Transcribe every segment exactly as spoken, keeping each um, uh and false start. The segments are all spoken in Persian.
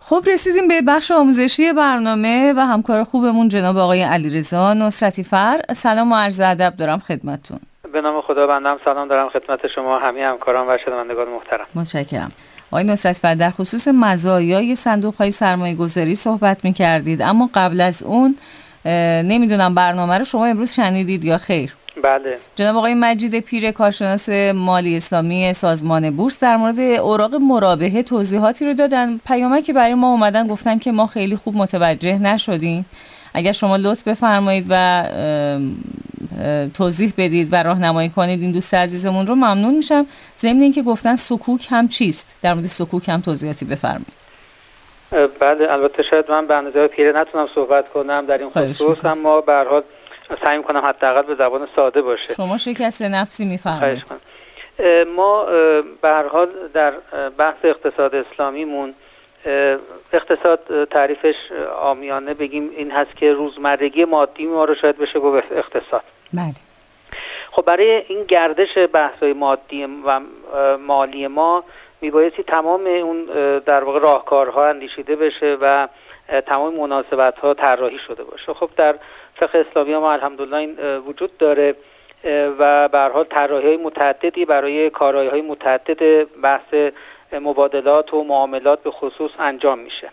خب رسیدیم به بخش آموزشی برنامه و همکار خوبمون جناب آقای علیرضا نصرتی فر. سلام و عرض ادب دارم خدمتتون. به نام خدا بنده سلام دارم خدمت شما همه همکاران و شنوندگان محترم. متشکرم. آقای نصرتی فر، در خصوص مزایای صندوق‌های سرمایه‌گذاری صحبت می‌کردید، اما قبل از اون نمیدونم برنامه رو شما امروز شنیدید یا خیر؟ بله. جناب آقای مجید پیر، کارشناس مالی اسلامی سازمان بورس، در مورد اوراق مرابحه توضیحاتی رو دادن. پیامکی برای ما اومدن گفتن که ما خیلی خوب متوجه نشدیم. اگر شما لطف بفرمایید و توضیح بدید و راهنمایی کنید این دوست عزیزمون رو، ممنون میشم. ضمن اینکه گفتن سکوک هم چیست، در مورد سکوک هم توضیحاتی بفرمایید. بله، البته شاید من به اندازه پیر نتونم صحبت کنم در این خصوص، اما به هر حال سعی می‌کنم حداقل به زبان ساده باشه. شما شکست نفسی می‌فرمایید. ما به هر حال در بحث اقتصاد اسلامیمون، اقتصاد تعریفش عامیانه بگیم این هست که روزمرگی مادی ما رو شاید بشه گفت اقتصاد. بله. خب برای این گردش بحث‌های مادی و مالی ما میبایستی تمام اون در واقع راهکارها اندیشیده بشه و تمام مناسبت‌ها طراحی شده باشه. خب در فقه اسلامی ما الحمدلله این وجود داره و به هر حال طراحی‌های متعددی برای کارایی‌های متعدد بحث مبادلات و معاملات به خصوص انجام میشه.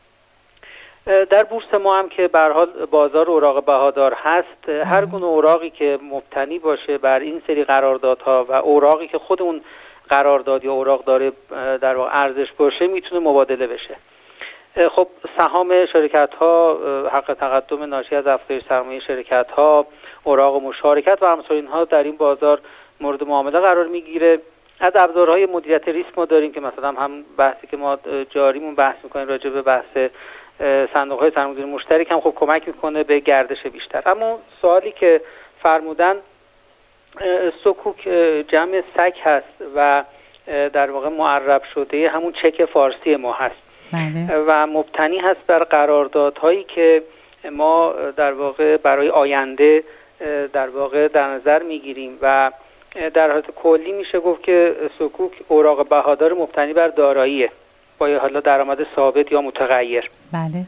در بورس ما هم که به هر حال بازار اوراق بهادار هست، هر گونه اوراقی که مبتنی باشه بر این سری قراردادها و اوراقی که خود اون قرارداد یا اوراق داره در واقع ارزش باشه میتونه مبادله بشه. خب سهام شرکت ها، حق تقدم ناشی از افزایش سرمایه شرکت ها، اوراق مشارکت و امثال اینها در این بازار مورد معامله قرار میگیره. از ابزارهای مدیریت ریسک ما داریم که مثلا هم بحثی که ما جاریمون بحث میکنیم راجع به بحث صندوق های سرمایه‌گذاری مشترک هم خب کمک میکنه به گردش بیشتر. اما سوالی که فرمودن، سکوک جمع سک هست و در واقع معرب شده همون چک فارسی ما هست. بله. و مبتنی هست بر قراردادهایی که ما در واقع برای آینده در واقع در نظر میگیریم و در حالت کلی میشه گفت که سکوک اوراق بهادار مبتنی بر داراییه با حالا درآمد ثابت یا متغیر. بله.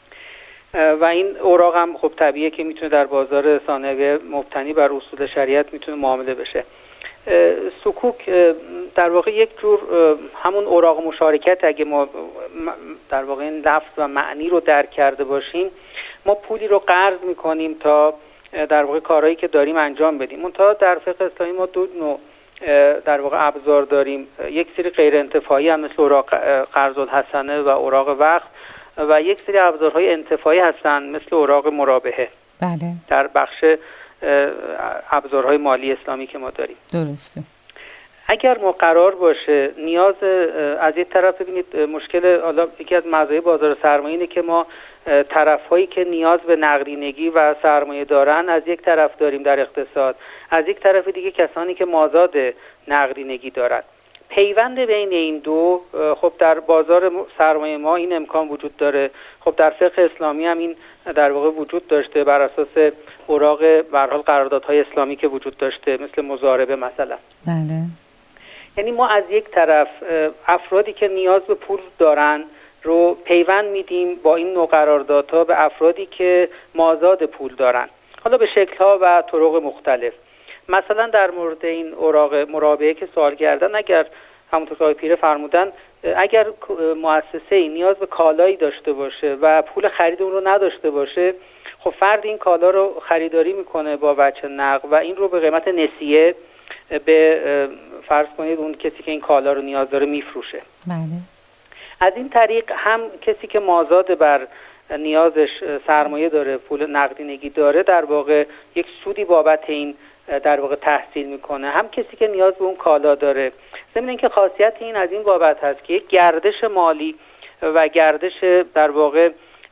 و این اوراق هم خب طبیعیه که میتونه در بازار ثانویه مبتنی بر اصول شریعت میتونه معامله بشه. سکوک در واقع یک جور همون اوراق مشارکت، اگه ما در واقع این لفظ و معنی رو درک کرده باشیم، ما پولی رو قرض میکنیم تا در واقع کارهایی که داریم انجام بدیم. منتها در فقه اسلامی ما دو نوع در واقع ابزار داریم، یک سری غیر انتفاعی هم مثل اوراق قرض الحسنه و اوراق وقت، و یک سری ابزارهای انتفاعی هستن مثل اوراق مرابحه. بله. در بخش ابزارهای مالی اسلامی که ما داریم. درسته. اگر ما قرار باشه نیاز از یک طرف، ببینید مشکل حالا یکی از مزایای بازار سرمایه اینه که ما طرفایی که نیاز به نقدینگی و سرمایه دارن از یک طرف داریم در اقتصاد، از یک طرف دیگه کسانی که مازاد نقدینگی دارن. پیوند بین این دو خب در بازار سرمایه ما این امکان وجود داره. خب در فقه اسلامی هم این در واقع وجود داشته بر اساس اوراق به هر حال قراردادهای اسلامی که وجود داشته مثل مضاربه مثلا. بله. یعنی ما از یک طرف افرادی که نیاز به پول دارن رو پیوند میدیم با این نوع قراردادها به افرادی که مازاد پول دارن، حالا به شکل‌ها و طرق مختلف. مثلا در مورد این اوراق مرابحه که سوال کردن، اگر همونطور که آقای پیر فرمودن، اگر مؤسسه نیاز به کالایی داشته باشه و پول خرید اون رو نداشته باشه، خب فرد این کالا رو خریداری میکنه با وجه نقد و این رو به قیمت نسیه به فرض کنید اون کسی که این کالا رو نیاز داره میفروشه. بله. از این طریق هم کسی که مازاد بر نیازش سرمایه داره، پول نقدینگی داره، در واقع یک سودی بابت این در واقع تحصیل میکنه، هم کسی که نیاز به اون کالا داره. ضمن اینکه خاصیت این از این بابت هست که یک گردش مالی و گردش در واقع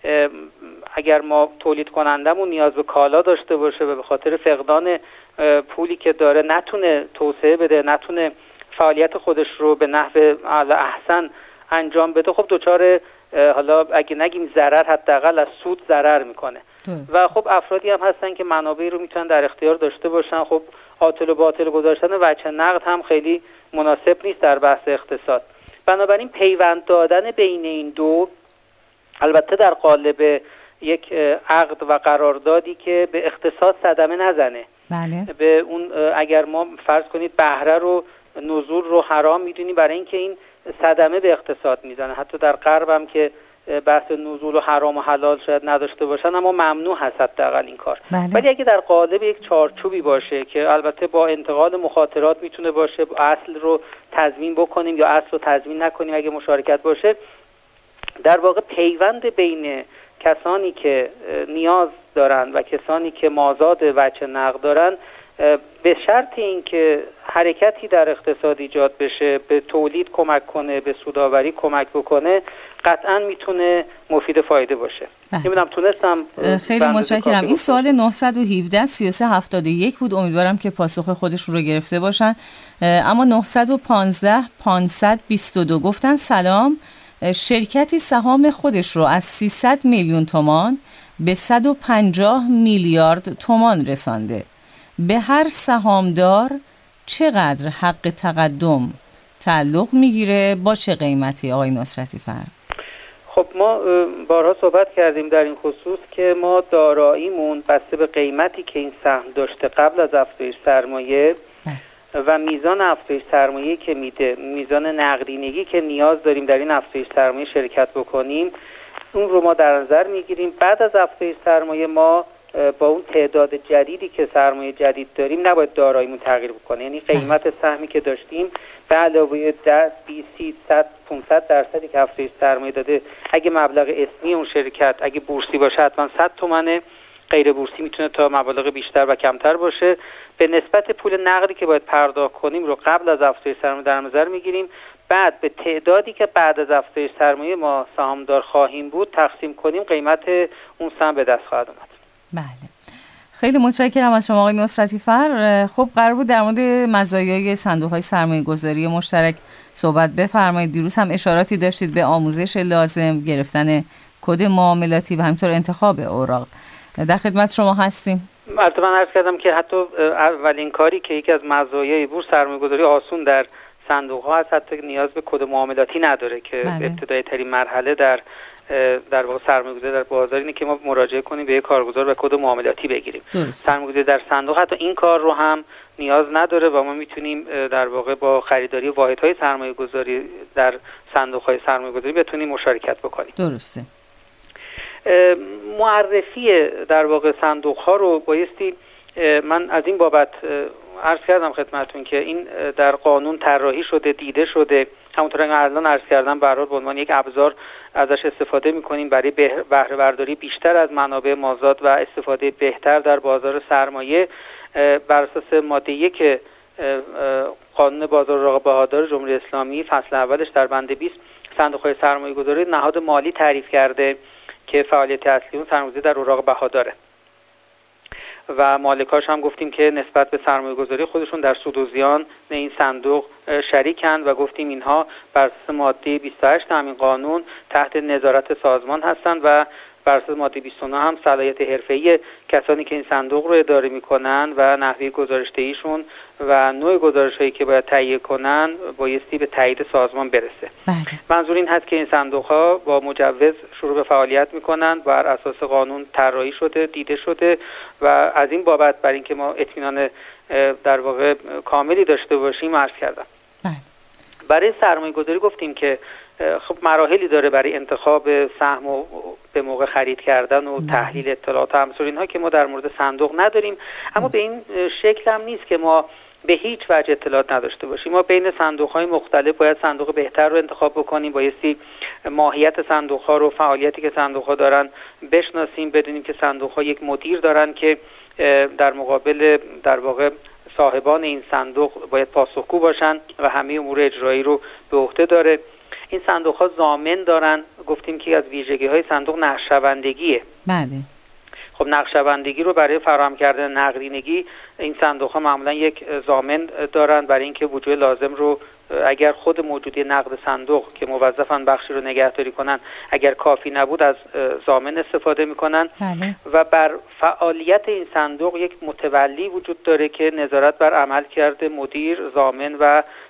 اگر ما تولید کنندمون نیاز به کالا داشته باشه و به خاطر فقدان پولی که داره نتونه توسعه بده، نتونه فعالیت خودش رو به نحو احسن انجام بده، خب دوچار حالا اگه نگیم ضرر، حداقل از سود ضرر میکنه. و خب افرادی هم هستن که منابعی رو میتونن در اختیار داشته باشن. خب عاطل و باطل گذاشتن وجه نقد هم خیلی مناسب نیست در بحث اقتصاد. بنابراین پیوند دادن بین این دو البته در قالب یک عقد و قراردادی که به اقتصاد صدمه نزنه. بله. به اون اگر ما فرض کنید بهره رو نزول رو حرام میدونیم برای اینکه این صدمه به اقتصاد میزنه، حتی در غرب هم که بحث نزول و حرام و حلال شاید نداشته باشن اما ممنوع هست حداقل این کار. بله. ولی اگه در قالب یک چارچوبی باشه که البته با انتقال مخاطرات میتونه باشه، اصل رو تضمین بکنیم یا اصل رو تضمین نکنیم اگه مشارکت باشه، در واقع پیوند بین کسانی که نیاز دارن و کسانی که مازاد وجه نقد دارن به شرط اینکه حرکتی در اقتصاد ایجاد بشه، به تولید کمک کنه، به سودآوری کمک بکنه، قطعا میتونه مفید فایده باشه. نمیدونم تونستم. خیلی متشکرم. این سوال نهصد و هفده سی و سه هفتاد و یک بود، امیدوارم که پاسخ خودشون رو گرفته باشن. اما نهصد و پانزده پانصد و بیست و دو گفتن سلام، شرکتی سهام خودش رو از سیصد میلیون تومان به صد و پنجاه میلیارد تومان رسانده. به هر سهامدار چقدر حق تقدم تعلق میگیره، با چه قیمتی آقای نصرتی فر؟ خب ما بارها صحبت کردیم در این خصوص که ما داراییمون بسته به قیمتی که این سهم داشته قبل از افزایش سرمایه و میزان افزایش سرمایه که میده، میزان نقدینگی که نیاز داریم در این افزایش سرمایه شرکت بکنیم، اون رو ما در نظر میگیریم. بعد از افزایش سرمایه ما با اون تعداد جدیدی که سرمایه جدید داریم نباید داراییمون تغییر بکنه، یعنی قیمت سهمی که داشتیم به علاوه ده، بیست، سی، صد، پانصد درصدی که افزایش سرمایه داده، اگه مبلغ اسمی اون شرکت اگه بورسی باشه حتما صد تومنه، غیر بورسی میتونه تا مبالغ بیشتر و کمتر باشه. به نسبت پول نقدی که باید پرداخت کنیم رو قبل از افزایش سرمایه در نظر میگیریم، بعد به تعدادی که بعد از افزایش سرمایه ما سهامدار خواهیم بود تقسیم کنیم، قیمت اون سهم به دست خواهد اومد. بله، خیلی متشکرم از شما آقای نصرتی فر. خب قرار بود در مورد مزایای صندوق‌های سرمایه‌گذاری مشترک صحبت بفرمایید. دیروز هم اشاراتی داشتید به آموزش لازم، گرفتن کد معاملاتی و همینطور انتخاب اوراق. در خدمت شما هستیم. البته من عرض کردم که حتی اولین کاری که یکی از مزایای بورس سرمایه‌گذاری آسون در صندوق‌ها هست، حتی نیاز به کد معاملاتی نداره که بله. ابتدایی ترین مرحله در در واقع سرمایه‌گذاری در بازار اینه که ما مراجعه کنیم به یک کارگزار و کد معاملاتی بگیریم. سرمایه‌گذاری در صندوق حتی این کار رو هم نیاز نداره و ما میتونیم در واقع با خریداری واحدهای سرمایه‌گذاری در صندوق‌های سرمایه‌گذاری بتونیم مشارکت بکنیم. درسته. معرفی در واقع صندوق‌ها رو بایستی، من از این بابت عرض کردم خدمتتون که این در قانون طراحی شده، دیده شده، همونطور که الان عرض کردم به هر حال به عنوان یک ابزار ازش استفاده می‌کنیم برای بهره برداری بیشتر از منابع مازاد و استفاده بهتر در بازار سرمایه. بر اساس ماده یک قانون بازار اوراق بهادار جمهوری اسلامی فصل اولش در بند بیست صندوق‌های سرمایه‌گذاری نهاد مالی تعریف کرده که فعالیت اصلی اون سرمایه‌گذاری در اوراق بهاداره و مالکاش هم گفتیم که نسبت به سرمایه‌گذاری خودشون در سود و زیان این صندوق شریکن و گفتیم اینها بر اساس ماده بیست و هشت همین قانون تحت نظارت سازمان هستند و بر اساس ماده بیست و نه هم صلاحیت حرفه‌ای کسانی که این صندوق رو اداره می‌کنن و نحوه گزارش‌دهیشون و نوع گزارش‌هایی که باید تهیه کنن بایستی به تایید سازمان برسه. بله. منظور این هست که این صندوق‌ها با مجوز شروع به فعالیت می‌کنن، بر اساس قانون طراحی شده، دیده شده و از این بابت برای اینکه ما اطمینان در واقع کاملی داشته باشیم عرض کردم. بله. برای سرمایه‌گذاری گفتیم که خب مراحلی داره برای انتخاب سهم و به موقع خرید کردن و تحلیل اطلاعات و همسور اینها که ما در مورد صندوق نداریم، اما به این شکل هم نیست که ما به هیچ وجه اطلاعات نداشته باشیم. ما بین صندوق‌های مختلف باید صندوق بهتر رو انتخاب بکنیم، بایستی ماهیت صندوق‌ها رو، فعالیتی که صندوق‌ها دارن بشناسیم، بدونیم که صندوق‌ها یک مدیر دارن که در مقابل در واقع صاحبان این صندوق باید پاسخگو باشن و همه امور اجرایی رو به عهده داره. این صندوق‌ها ضامن دارن، گفتیم که از ویژگی‌های صندوق نقشه‌بندیه. بله. خب نقشه‌بندی رو برای فراهم کردن نقدینگی این صندوق‌ها معمولا یک ضامن دارن برای اینکه وجود لازم رو اگر خود موجودی نقد صندوق که موظفن بخشی رو نگهداری کنن اگر کافی نبود از ضامن استفاده میکنن. بله. و بر فعالیت این صندوق یک متولی وجود داره که نظارت بر عمل کرده مدیر، ضامن و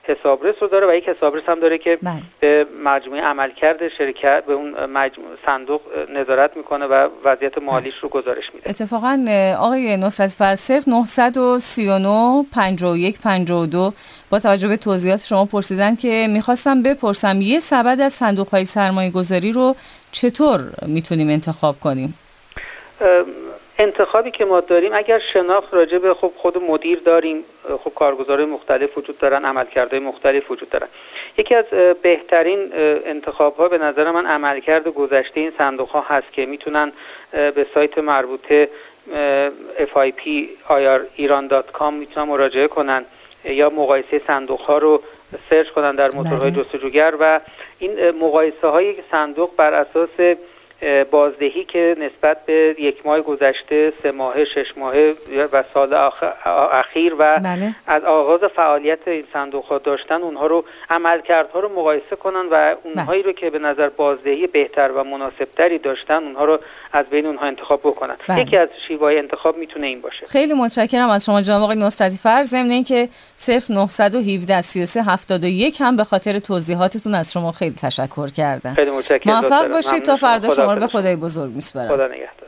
حسابرس رو داره و یک حسابرس هم داره که بله. به مجموعه عملکرد شرکت به اون مجموعه صندوق نظارت میکنه و وضعیت مالیش رو گزارش میده. اتفاقا آقای نصرتی فر صفر نه سه نه پنجاه و یک پنجاه و دو با توجه به توضیحات شما پرسیدن که میخواستم بپرسم یه سبد از صندوق‌های سرمایه‌گذاری رو چطور میتونیم انتخاب کنیم؟ انتخابی که ما داریم اگر شناخت راجع به خب خود مدیر داریم، خب کارگزارای مختلف وجود دارن، عملکردهای مختلف وجود دارن. یکی از بهترین انتخاب‌ها به نظر من عملکرد گذشته این صندوق‌ها هست که میتونن به سایت مربوطه اف آی پی آی آر ایران دات کام میتونن مراجعه کنن یا مقایسه صندوق‌ها رو سرچ کنن در موتورهای جستجوگر و این مقایسه‌های صندوق بر اساس بازدهی که نسبت به یک ماه گذشته، سه ماهه، شش ماهه و سال اخیر و بله. از آغاز فعالیت این صندوق‌ها داشتن اونها رو عملکردها رو مقایسه کنن و اونهایی رو که به نظر بازدهی بهتر و مناسبتری داشتن اونها رو از بین اونها انتخاب بکنن. بله. یکی از شیوه‌های انتخاب میتونه این باشه. خیلی متشکرم از شما جناب آقای نصرتی فر. ضمن اینکه صفر نه یک هفت سه سه هفتاد و یک هم به خاطر توضیحاتتون از شما خیلی تشکر کردم. خیلی متشکرم. موفق باشید. تا فردا شما رو به خدای بزرگ میسپارم. خدا نگهدار.